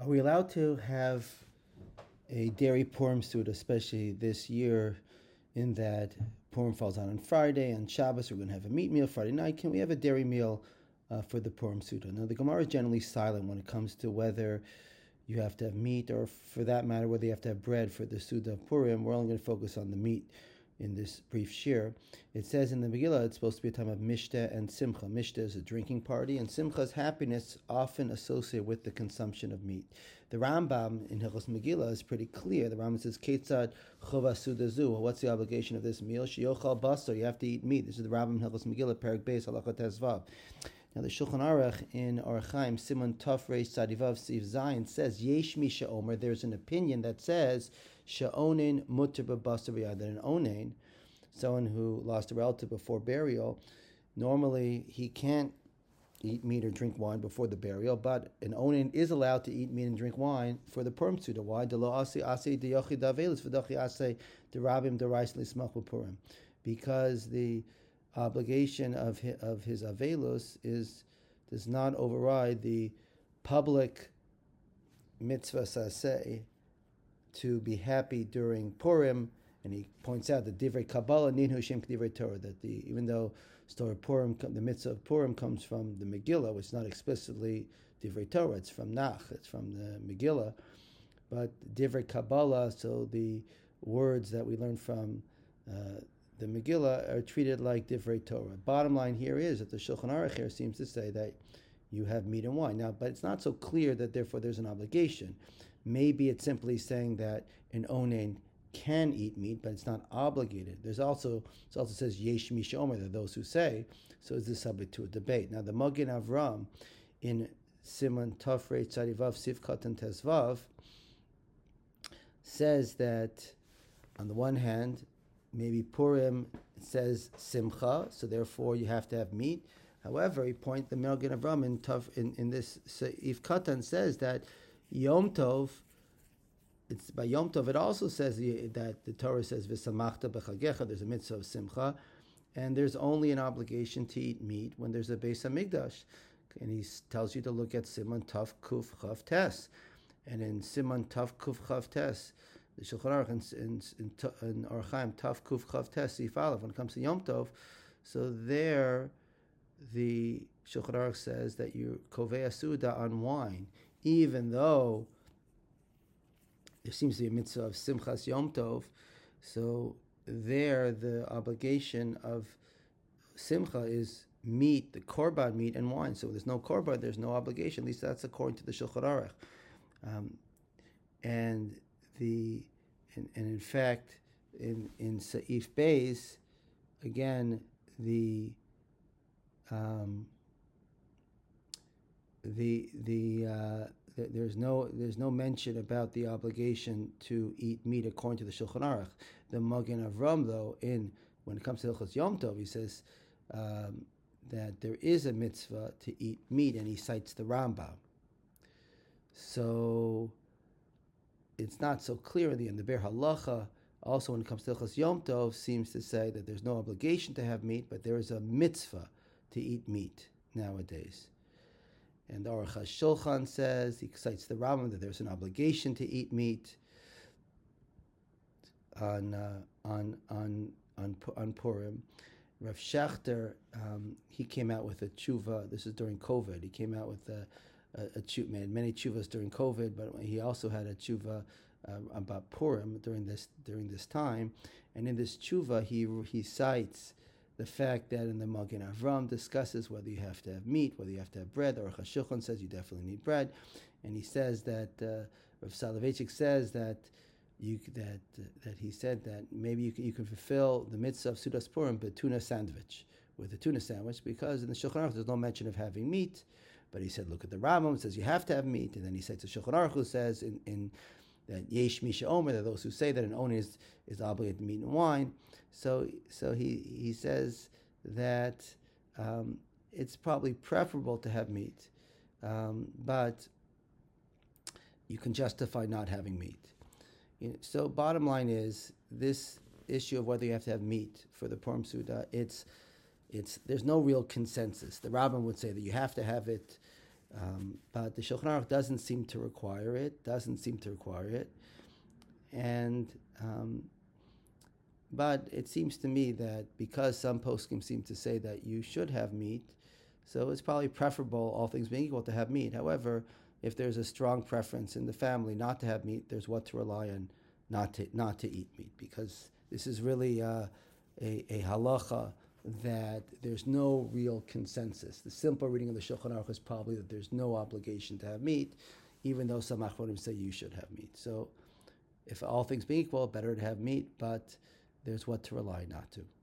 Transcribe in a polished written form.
Are we allowed to have a dairy Purim suit, especially this year, in that Purim falls out on Friday, on Shabbos we're going to have a meat meal, Friday night, can we have a dairy meal for the Purim Suda? Now the Gemara is generally silent when it comes to whether you have to have meat, or for that matter, whether you have to have bread for the Suda of Purim. We're only going to focus on the meat in this brief shir. It says in the Megillah it's supposed to be a time of Mishteh and Simcha. Mishteh is a drinking party, and Simcha is happiness, often associated with the consumption of meat. The Rambam in Hilchos Megillah is pretty clear. The Rambam says, Ketzad Chova Suda Zu. What's the obligation of this meal? Sheyochal Basar, you have to eat meat. This is the Rambam in Hilchos Megillah, Perek Beis, Halacha Tezvav. Now the Shulchan Aruch in Orach Chaim, Simon Tov Reish Tzadivav Siv Zayin says, Yesh Mi She'omer, there's an opinion that says, She'onin Mutter B'Basar B'Yad, that an onain, someone who lost a relative before burial, normally he can't eat meat or drink wine before the burial, but an onain is allowed to eat meat and drink wine for the Purim Suda. Why? Because the obligation of his avelus does not override the public mitzvah saseh to be happy during Purim. And he points out that divrei Kabbalah ninhu shem divrei Torah, that even though story of Purim, the mitzvah of Purim comes from the Megillah, which is not explicitly divrei Torah, it's from Nach, it's from the Megillah, but divrei Kabbalah, so the words that we learn from the Megillah are treated like divrei Torah. Bottom line here is that the Shulchan Aruch here seems to say that you have meat and wine. Now, but it's not so clear that therefore there's an obligation. Maybe it's simply saying that an onain can eat meat, but it's not obligated. It also says Yesh Mi She'omer, there are those who say, so is this subject to a debate. Now the Magen Avram in Simon Tov Reish Tzadivav Sivkat and Tezvav says that on the one hand, maybe Purim says Simcha, so therefore you have to have meat. However, the Magen Avram in this Seif Katan says that Yom Tov, it's by Yom Tov, it also says that the Torah says V'samachta b'chagecha, there's a mitzvah of Simcha, and there's only an obligation to eat meat when there's a Beis HaMikdash. And he tells you to look at Siman Tav Kuf Chav Tes. And in Siman Tav Kuf Chav Tes, the Shulchan Aruch in Orach Chaim, Tav Kuf Chav Tes, Sif Aleph, when it comes to Yom Tov, so there the Shulchan Aruch says that you kovei suda on wine, even though there seems to be a mitzvah of Simchas Yom Tov, so there the obligation of Simcha is meat, the korban meat and wine. So there's no korban, there's no obligation. At least that's according to the Shulchan Aruch. And in fact, in Seif Beis, again, there's no mention about the obligation to eat meat according to the Shulchan Aruch. The Magen Avram, though, when it comes to Hilchos Yom Tov, he says that there is a mitzvah to eat meat, and he cites the Rambam. So it's not so clear in the end. The Ber Halacha, also when it comes to Hilchos Yom Tov, seems to say that there's no obligation to have meat, but there is a mitzvah to eat meat nowadays. And the Aruch HaShulchan says, he cites the Rambam, that there's an obligation to eat meat on Purim. Rav Shachter, he came out with a tshuva. This is during COVID. He came out with a tshuva, made many tshuvas during COVID, but he also had a tshuva about Purim during this time. And in this tshuva, he cites the fact that in the Magen Avram discusses whether you have to have meat, whether you have to have bread. Or HaShulchan says you definitely need bread, and he says that Rav Soloveitchik says that he said that maybe you can fulfill the mitzvah of Sudas Purim with a tuna sandwich, because in the Shulchan Aruch there's no mention of having meat. But he said, look at the Rambam, it says you have to have meat, and then he says the Shulchan Aruch who says in that Yesh Mi She'omer, that those who say that an owner is obligated to meat and wine. So he says that it's probably preferable to have meat, but you can justify not having meat. So bottom line is, this issue of whether you have to have meat for the Purim Suda, there's no real consensus. The Rambam would say that you have to have it But the Shulchan Aruch doesn't seem to require it. And but it seems to me that because some poskim seem to say that you should have meat, so it's probably preferable, all things being equal, to have meat. However, if there's a strong preference in the family not to have meat, there's what to rely on not to eat meat, because this is really a halacha that there's no real consensus. The simple reading of the Shulchan Aruch is probably that there's no obligation to have meat, even though some achronim say you should have meat. So if all things being equal, better to have meat, but there's what to rely not to.